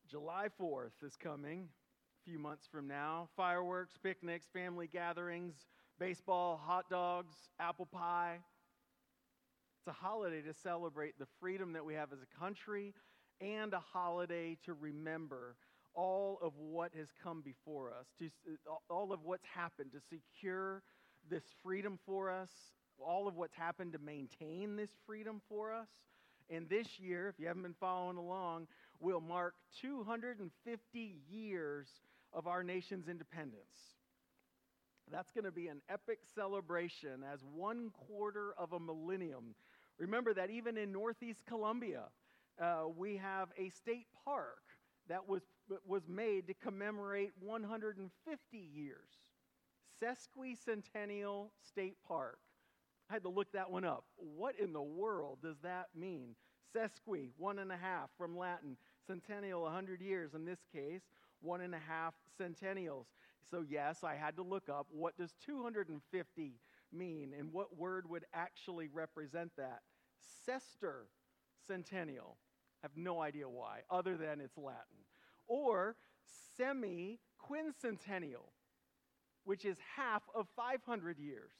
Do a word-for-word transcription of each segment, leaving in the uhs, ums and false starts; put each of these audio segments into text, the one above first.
July fourth is coming a few months from now. Fireworks, picnics, family gatherings, baseball, hot dogs, apple pie. It's a holiday to celebrate the freedom that we have as a country and a holiday to remember all of what has come before us, to all of what's happened to secure this freedom for us, all of what's happened to maintain this freedom for us. And this year, if you haven't been following along, will mark two hundred fifty years of our nation's independence. That's going to be an epic celebration as one quarter of a millennium. Remember that even in Northeast Columbia, uh, we have a state park that was, was made to commemorate one hundred fifty years. Sesquicentennial State Park. I had to look that one up. What in the world does that mean? Sesqui, one and a half from Latin. Centennial, one hundred years. In this case, one and a half centennials. So yes, I had to look up what does two hundred fifty mean and what word would actually represent that. Sester centennial. I have no idea why, other than it's Latin. Or semi-quincentennial, which is half of five hundred years.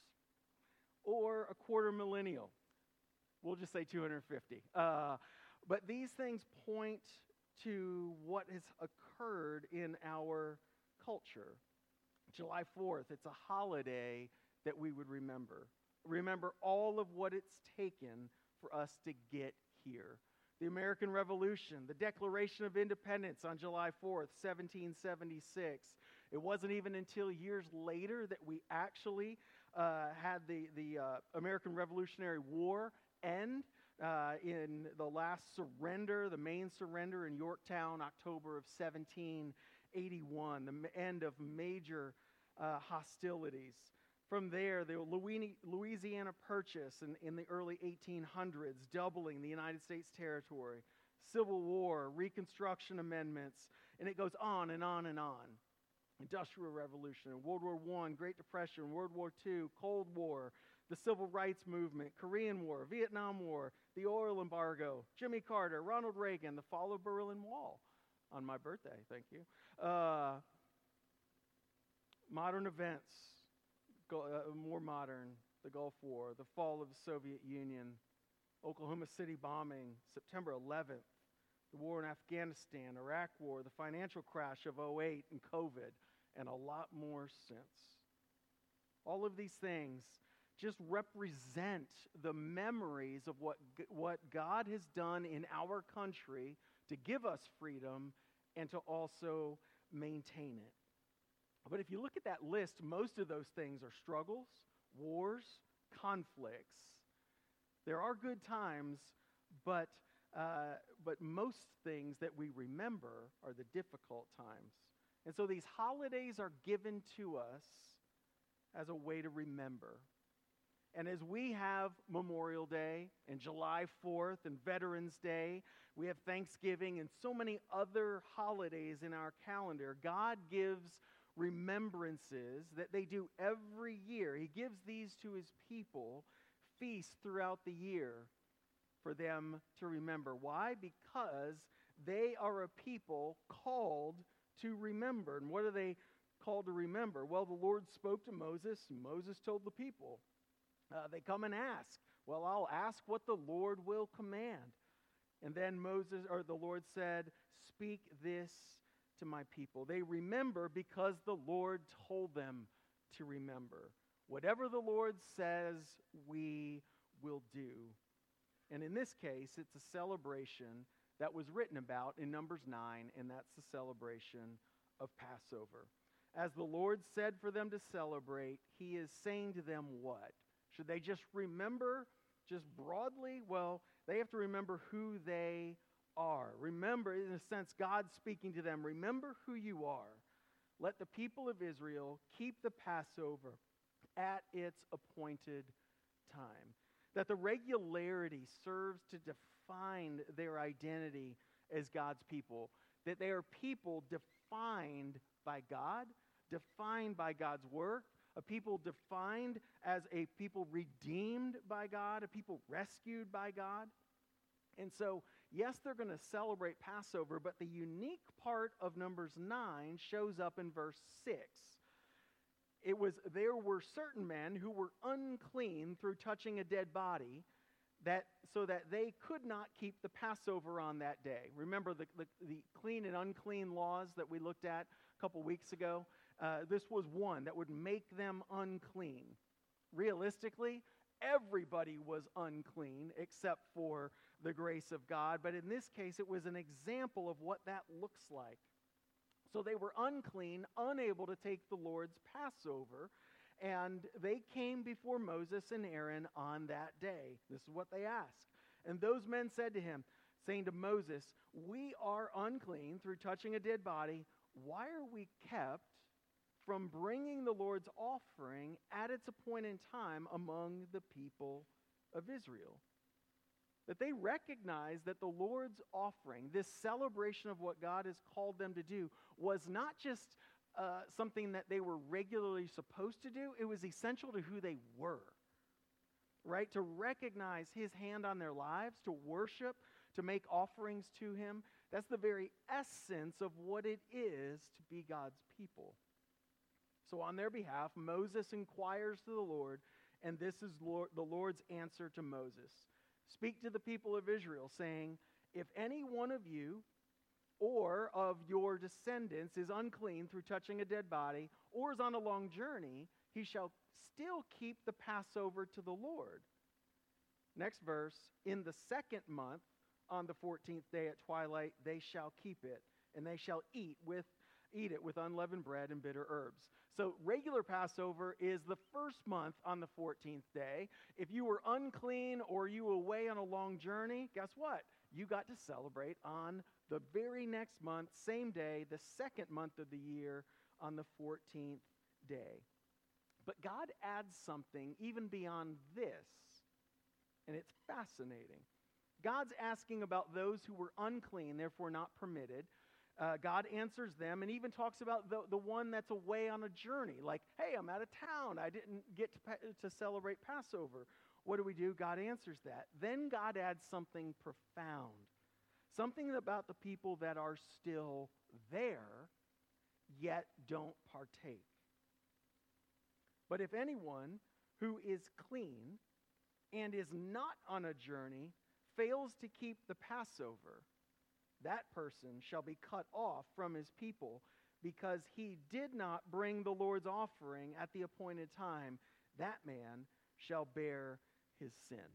Or a quarter millennial. We'll just say two hundred fifty. Uh, but these things point to what has occurred in our culture. July fourth, it's a holiday that we would remember. Remember all of what it's taken for us to get here. The American Revolution, the Declaration of Independence on July fourth, seventeen seventy-six. It wasn't even until years later that we actually uh, had the, the uh, American Revolutionary War end uh, in the last surrender, the main surrender in Yorktown, October of seventeen eighty-one, the end of major uh, hostilities. From there, the Louisiana Purchase in, in the early eighteen hundreds, doubling the United States territory, Civil War, Reconstruction amendments, and it goes on and on and on. Industrial Revolution, World War One, Great Depression, World War Two, Cold War, the Civil Rights Movement, Korean War, Vietnam War, the oil embargo, Jimmy Carter, Ronald Reagan, the fall of Berlin Wall on my birthday, thank you. Uh, modern events, go, uh, more modern, the Gulf War, the fall of the Soviet Union, Oklahoma City bombing, September eleventh, the war in Afghanistan, Iraq War, the financial crash of oh eight, and COVID, and a lot more since. All of these things just represent the memories of what, what God has done in our country to give us freedom and to also maintain it. But if you look at that list, most of those things are struggles, wars, conflicts. There are good times, but uh, but most things that we remember are the difficult times. And so these holidays are given to us as a way to remember. And as we have Memorial Day and July fourth and Veterans Day, we have Thanksgiving and so many other holidays in our calendar, God gives remembrances that they do every year. He gives these to his people, feasts throughout the year for them to remember. Why? Because they are a people called to remember. And what are they called to remember? Well, the Lord spoke to Moses, and Moses told the people. Uh, they come and ask. Well, I'll ask what the Lord will command. And then Moses, or the Lord said, speak this to my people. They remember because the Lord told them to remember. Whatever the Lord says, we will do. And in this case, it's a celebration that was written about in Numbers nine, and that's the celebration of Passover. As the Lord said for them to celebrate, he is saying to them what? Should they just remember just broadly? Well, they have to remember who they are. Remember, in a sense, God speaking to them, remember who you are. Let the people of Israel keep the Passover at its appointed time. That the regularity serves to define their identity as God's people. That they are people defined by God, defined by God's work, a people defined as a people redeemed by God, a people rescued by God. And so yes, they're going to celebrate Passover, but the unique part of Numbers nine shows up in verse six. It was, there were certain men who were unclean through touching a dead body, that so that they could not keep the Passover on that day. Remember the, the, the clean and unclean laws that we looked at a couple weeks ago? Uh, this was one that would make them unclean. Realistically, everybody was unclean except for the grace of God, but in this case, it was an example of what that looks like. So they were unclean, unable to take the Lord's Passover, and they came before Moses and Aaron on that day. This is what they asked. And those men said to him, saying to Moses, "We are unclean through touching a dead body. Why are we kept from bringing the Lord's offering at its appointed time among the people of Israel?" That they recognize that the Lord's offering, this celebration of what God has called them to do, was not just uh, something that they were regularly supposed to do. It was essential to who they were, right? To recognize his hand on their lives, to worship, to make offerings to him. That's the very essence of what it is to be God's people. So on their behalf, Moses inquires to the Lord, and this is Lord, the Lord's answer to Moses. "Speak to the people of Israel, saying, if any one of you or of your descendants is unclean through touching a dead body, or is on a long journey, he shall still keep the Passover to the Lord." Next verse, "In the second month, on the fourteenth day at twilight, they shall keep it, and they shall eat with eat it with unleavened bread and bitter herbs." So regular Passover is the first month on the fourteenth day. If you were unclean or you were away on a long journey, guess what? You got to celebrate on the very next month, same day, the second month of the year, on the fourteenth day. But God adds something even beyond this, and it's fascinating. God's asking about those who were unclean, therefore not permitted. Uh, God answers them and even talks about the, the one that's away on a journey. Like, hey, I'm out of town. I didn't get to, to celebrate Passover. What do we do? God answers that. Then God adds something profound. Something about the people that are still there, yet don't partake. "But if anyone who is clean and is not on a journey fails to keep the Passover, that person shall be cut off from his people, because he did not bring the Lord's offering at the appointed time. That man shall bear his sin."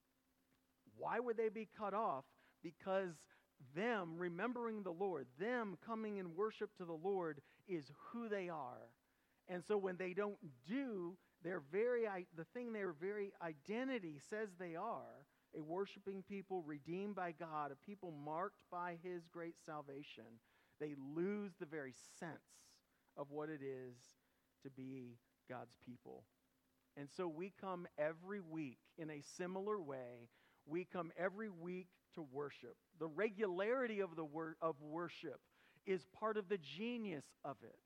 Why would they be cut off? Because them remembering the Lord, them coming in worship to the Lord, is who they are. And so when they don't do their very, the thing their very identity says they are, a worshiping people redeemed by God, a people marked by his great salvation, they lose the very sense of what it is to be God's people. And so we come every week in a similar way. We come every week to worship. The regularity of the wor- of worship is part of the genius of it.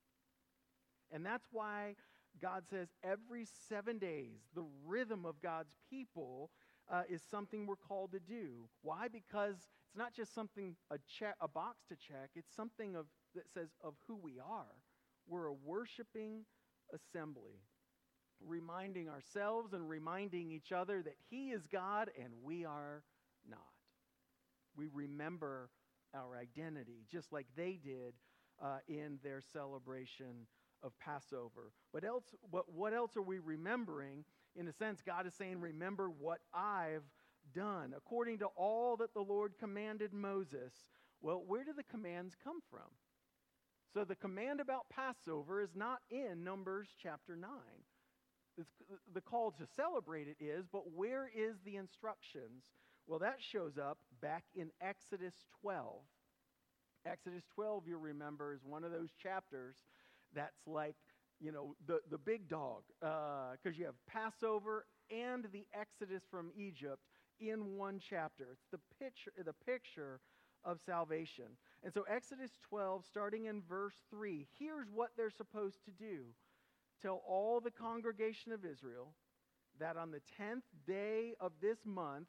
And that's why God says every seven days, the rhythm of God's people Uh, is something we're called to do. Why? Because it's not just something, a check, a box to check. It's something of that says of who we are. We're a worshiping assembly, reminding ourselves and reminding each other that he is God and we are not. We remember our identity, just like they did uh, in their celebration of Passover. But else, what, what else are we remembering? In a sense, God is saying, remember what I've done. According to all that the Lord commanded Moses. Well, where do the commands come from? So the command about Passover is not in Numbers chapter nine. It's, the call to celebrate it is, but where is the instructions? Well, that shows up back in Exodus twelve. Exodus twelve, you'll remember, is one of those chapters that's like, you know, the, the big dog, because uh, you have Passover and the Exodus from Egypt in one chapter. It's the picture, the picture of salvation. And so Exodus twelve, starting in verse three, here's what they're supposed to do. Tell all the congregation of Israel that on the tenth day of this month,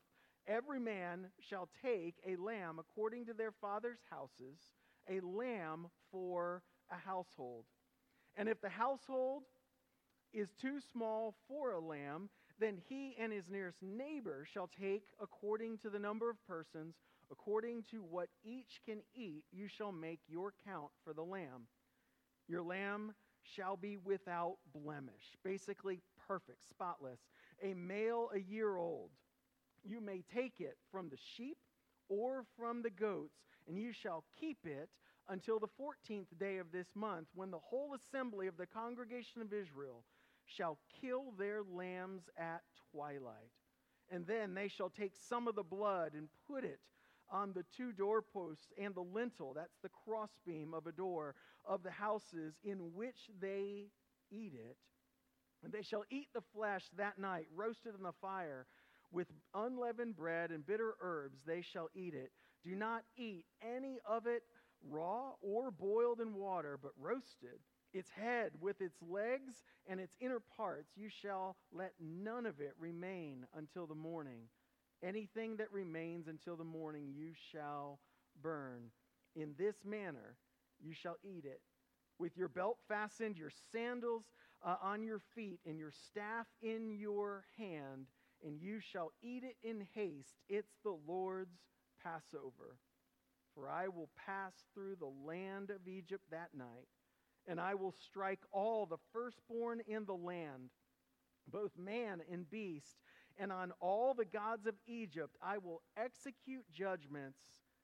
every man shall take a lamb according to their father's houses, a lamb for a household. And if the household is too small for a lamb, then he and his nearest neighbor shall take according to the number of persons, according to what each can eat, you shall make your count for the lamb. Your lamb shall be without blemish, basically perfect, spotless, a male a year old. You may take it from the sheep or from the goats, and you shall keep it until the fourteenth day of this month, when the whole assembly of the congregation of Israel shall kill their lambs at twilight. And then they shall take some of the blood and put it on the two doorposts and the lintel, that's the crossbeam of a door, of the houses in which they eat it. And they shall eat the flesh that night, roasted in the fire, with unleavened bread and bitter herbs they shall eat it. Do not eat any of it raw or boiled in water, but roasted. Its head with its legs and its inner parts you shall let none of it remain until the morning. Anything that remains until the morning you shall burn. In this manner you shall eat it. With your belt fastened, your sandals uh, on your feet, and your staff in your hand, and you shall eat it in haste. It's the Lord's Passover. For I will pass through the land of Egypt that night, and I will strike all the firstborn in the land, both man and beast, and on all the gods of Egypt I will execute judgments.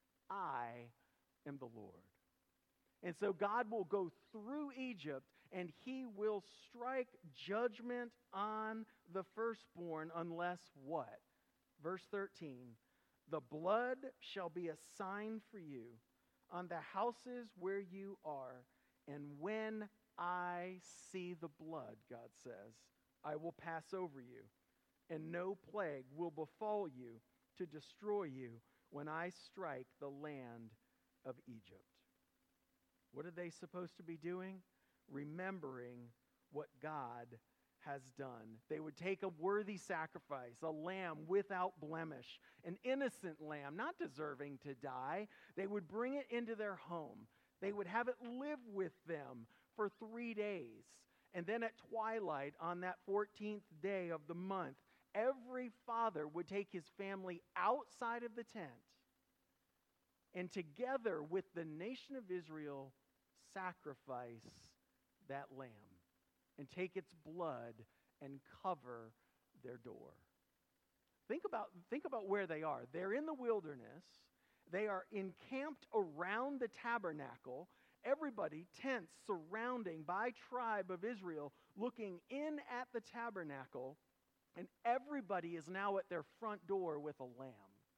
I am the Lord. And so God will go through Egypt, and he will strike judgment on the firstborn unless what? Verse thirteen, the blood shall be a sign for you on the houses where you are, and when I see the blood, God says, I will pass over you, and no plague will befall you to destroy you when I strike the land of Egypt. What are they supposed to be doing? Remembering what God has done. They would take a worthy sacrifice, a lamb without blemish, an innocent lamb, not deserving to die. They would bring it into their home. They would have it live with them for three days. And then at twilight on that fourteenth day of the month, every father would take his family outside of the tent and together with the nation of Israel sacrifice that lamb and take its blood and cover their door. Think about, think about where they are. They're in the wilderness. They are encamped around the tabernacle. Everybody, tents surrounding by tribe of Israel, looking in at the tabernacle, and everybody is now at their front door with a lamb.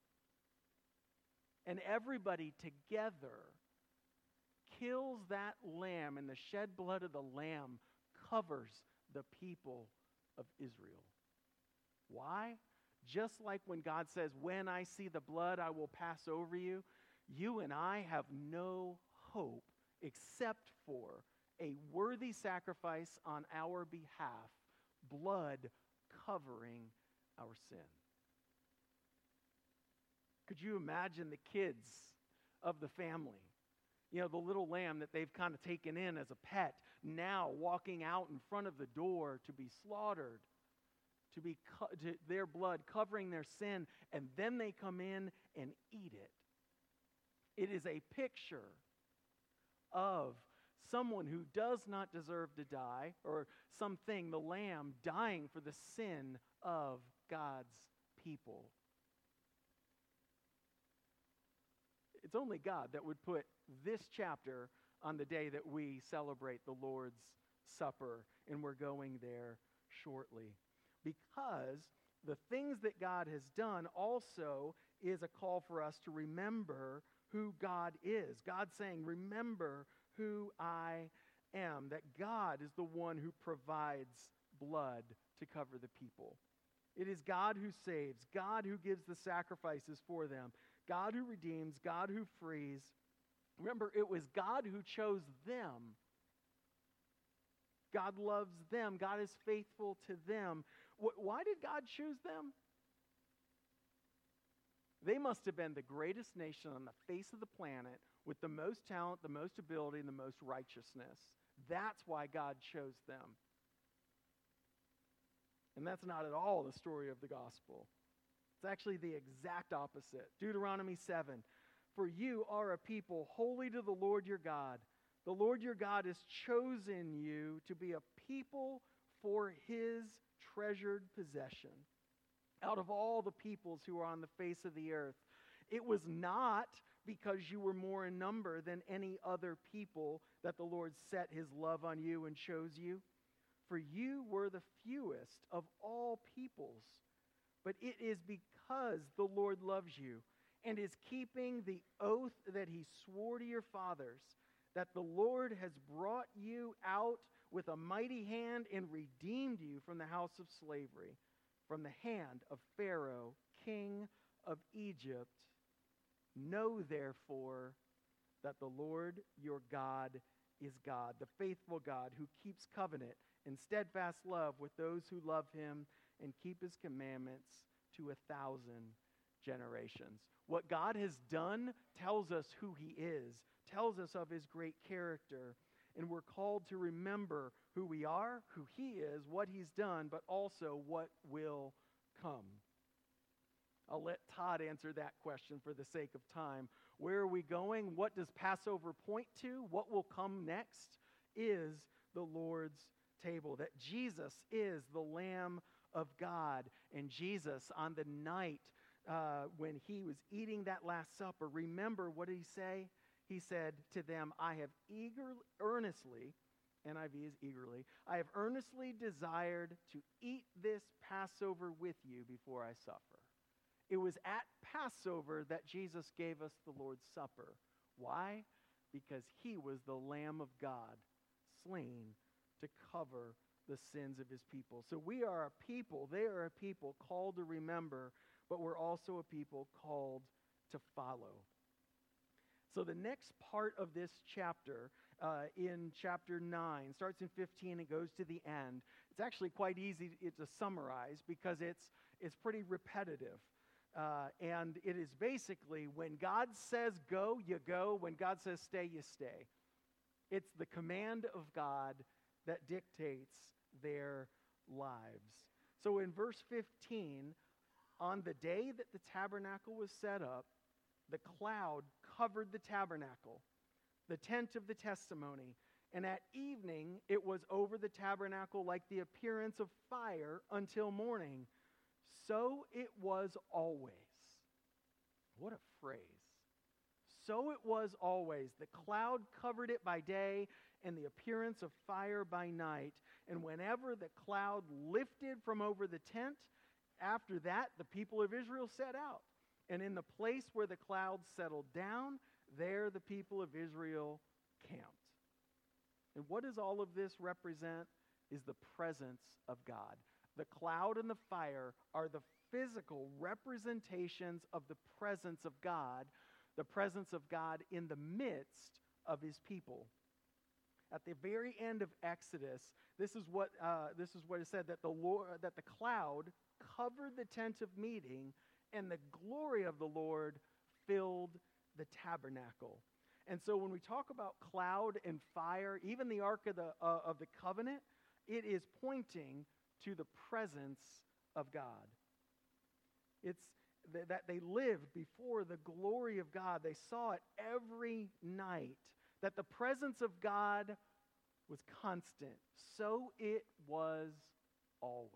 And everybody together kills that lamb, and the shed blood of the lamb covers the people of Israel. Why? Just like when God says, when I see the blood, I will pass over you, you and I have no hope except for a worthy sacrifice on our behalf, blood covering our sin. Could you imagine the kids of the family? You know, the little lamb that they've kind of taken in as a pet, now walking out in front of the door to be slaughtered, to be co- to their blood covering their sin, and then they come in and eat it. It is a picture of someone who does not deserve to die, or something, the lamb, dying for the sin of God's people. It's only God that would put this chapter on the day that we celebrate the Lord's Supper, and we're going there shortly. Because the things that God has done also is a call for us to remember who God is. God saying, remember who I am, that God is the one who provides blood to cover the people. It is God who saves, God who gives the sacrifices for them, God who redeems, God who frees. Remember, it was God who chose them. God loves them. God is faithful to them. Wh- why did God choose them? They must have been the greatest nation on the face of the planet with the most talent, the most ability, and the most righteousness. That's why God chose them. And that's not at all the story of the gospel. It's actually the exact opposite. Deuteronomy seven, for you are a people holy to the Lord your God. The Lord your God has chosen you to be a people for his treasured possession. Out of all the peoples who are on the face of the earth, it was not because you were more in number than any other people that the Lord set his love on you and chose you. For you were the fewest of all peoples. But it is because the Lord loves you and is keeping the oath that he swore to your fathers, that the Lord has brought you out with a mighty hand and redeemed you from the house of slavery, from the hand of Pharaoh, king of Egypt. Know therefore that the Lord your God is God, the faithful God who keeps covenant and steadfast love with those who love him and keep his commandments to a thousand generations. What God has done tells us who he is, tells us of his great character, and we're called to remember who we are, who he is, what he's done, but also what will come. I'll let Todd answer that question for the sake of time. Where are we going? What does Passover point to? What will come next is the Lord's table, that Jesus is the Lamb of God. And Jesus, on the night uh, when he was eating that Last Supper, remember, what did he say? He said to them, I have eager, earnestly, N I V is eagerly, I have earnestly desired to eat this Passover with you before I suffer. It was at Passover that Jesus gave us the Lord's Supper. Why? Because he was the Lamb of God, slain to cover the sins of his people. So we are a people, they are a people called to remember, but we're also a people called to follow. So the next part of this chapter, uh, in chapter nine, starts in fifteen and goes to the end. It's actually quite easy to, to summarize because it's, it's pretty repetitive. Uh, and it is basically when God says go, you go. When God says stay, you stay. It's the command of God that dictates their lives. So in verse fifteen, on the day that the tabernacle was set up, the cloud covered the tabernacle, the tent of the testimony, and at evening it was over the tabernacle like the appearance of fire until morning. So it was always. What a phrase. So it was always. The cloud covered it by day and the appearance of fire by night. And whenever the cloud lifted from over the tent, after that the people of Israel set out. And in the place where the cloud settled down, there the people of Israel camped. And what does all of this represent? Is the presence of God. The cloud and the fire are the physical representations of the presence of God, the presence of God in the midst of his people. At the very end of Exodus, this is what uh, this is what it said, that the Lord, that the cloud covered the tent of meeting, and the glory of the Lord filled the tabernacle. And so when we talk about cloud and fire, even the Ark of the uh, of the Covenant, it is pointing to the presence of God. It's th- that they lived before the glory of God. They saw it every night, that the presence of God was constant. So it was always.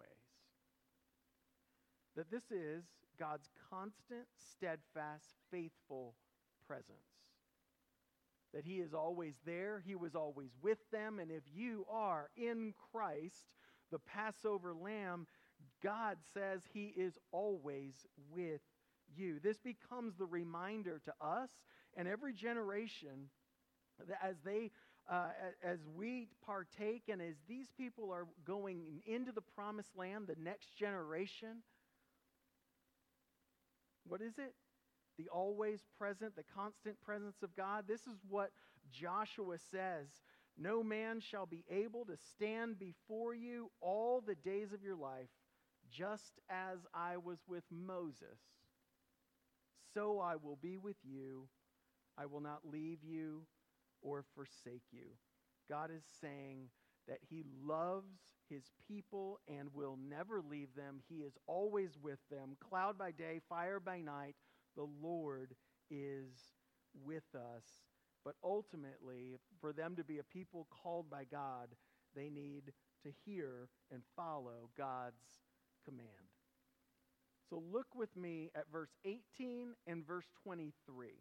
That this is God's constant, steadfast, faithful presence. That he is always there, he was always with them, and if you are in Christ, the Passover lamb, God says he is always with you. This becomes the reminder to us and every generation that as they, uh, as we partake and as these people are going into the promised land, the next generation, what is it? The always present, the constant presence of God. This is what Joshua says. No man shall be able to stand before you all the days of your life, just as I was with Moses, so I will be with you. I will not leave you or forsake you. God is saying that he loves his people and will never leave them. He is always with them. Cloud by day, fire by night, the Lord is with us. But ultimately, for them to be a people called by God, they need to hear and follow God's command. So look with me at verse eighteen and verse twenty-three.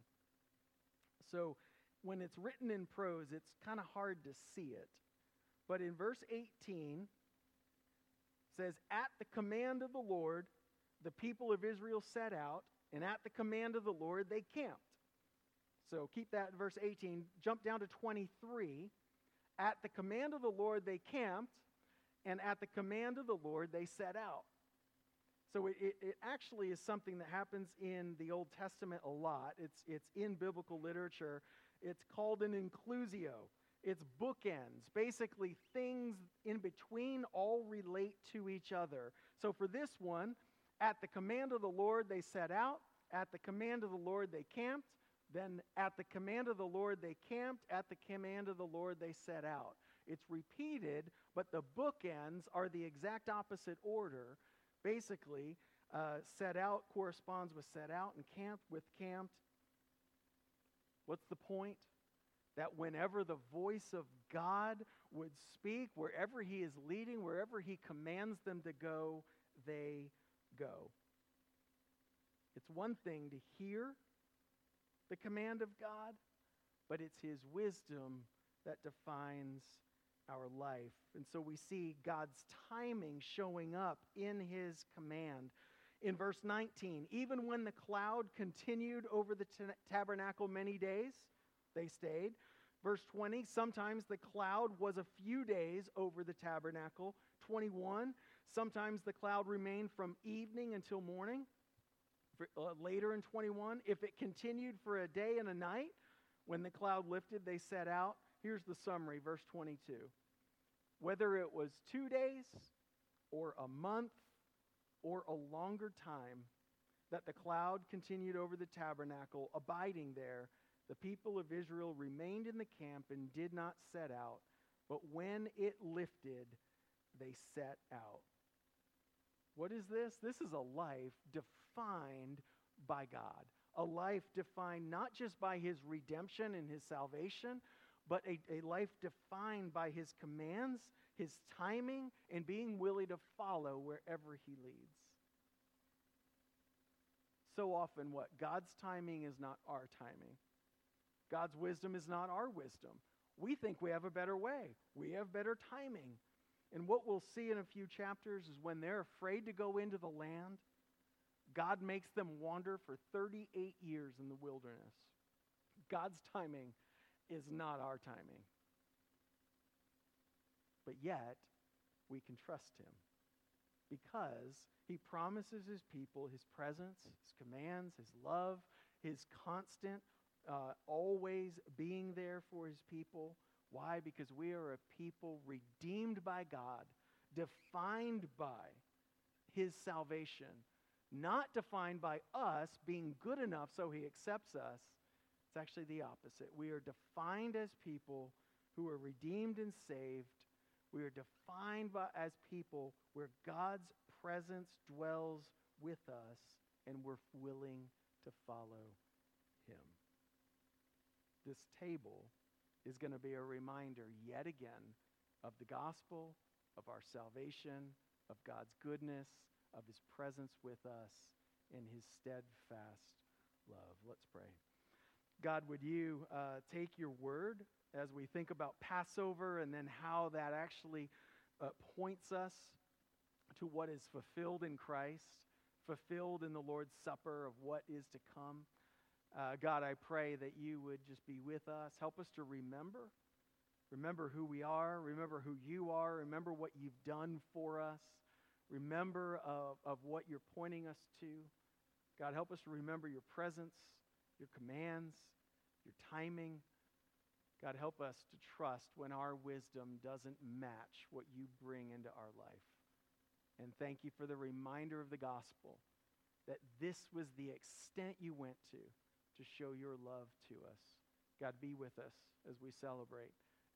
So when it's written in prose, it's kind of hard to see it. But in verse eighteen, it says, "At the command of the Lord, the people of Israel set out, and at the command of the Lord, they camped." So keep that in verse eighteen. Jump down to twenty-three. "At the command of the Lord, they camped, and at the command of the Lord, they set out." So it, it, it actually is something that happens in the Old Testament a lot. It's, it's in biblical literature. It's called an inclusio. It's bookends. Basically, things in between all relate to each other. So for this one, at the command of the Lord, they set out. At the command of the Lord, they camped. Then at the command of the Lord, they camped. At the command of the Lord, they set out. It's repeated, but the bookends are the exact opposite order. Basically, uh, set out corresponds with set out, and camped with camped. What's the point? That whenever the voice of God would speak, wherever he is leading, wherever he commands them to go, they go. It's one thing to hear the command of God, but it's his wisdom that defines our life. And so we see God's timing showing up in his command. In verse nineteen, "Even when the cloud continued over the t- tabernacle many days, they stayed." Verse twenty, "Sometimes the cloud was a few days over the tabernacle." twenty-one, "Sometimes the cloud remained from evening until morning." For, uh, later in twenty-one, "If it continued for a day and a night, when the cloud lifted, they set out." Here's the summary, verse twenty-two. "Whether it was two days or a month or a longer time that the cloud continued over the tabernacle, abiding there, the people of Israel remained in the camp and did not set out. But when it lifted, they set out." What is this? This is a life defined by God. A life defined not just by his redemption and his salvation, but a, a life defined by his commands, his timing, and being willing to follow wherever he leads. So often what? God's timing is not our timing. God's wisdom is not our wisdom. We think we have a better way. We have better timing. And what we'll see in a few chapters is when they're afraid to go into the land, God makes them wander for thirty-eight years in the wilderness. God's timing is not our timing. But yet, we can trust him because he promises his people his presence, his commands, his love, his constant, uh, always being there for his people. Why? Because we are a people redeemed by God, defined by his salvation, not defined by us being good enough so he accepts us. It's actually the opposite. We are defined as people who are redeemed and saved. We are defined by, as people where God's presence dwells with us and we're willing to follow him. This table is going to be a reminder yet again of the gospel, of our salvation, of God's goodness, of his presence with us, and his steadfast love. Let's pray. God, would you uh, take your word as we think about Passover and then how that actually uh, points us to what is fulfilled in Christ, fulfilled in the Lord's Supper of what is to come. Uh, God, I pray that you would just be with us. Help us to remember. Remember who we are. Remember who you are. Remember what you've done for us. Remember of, of what you're pointing us to. God, help us to remember your presence, your commands, your timing. God, help us to trust when our wisdom doesn't match what you bring into our life. And thank you for the reminder of the gospel, that this was the extent you went to to show your love to us. God, be with us as we celebrate.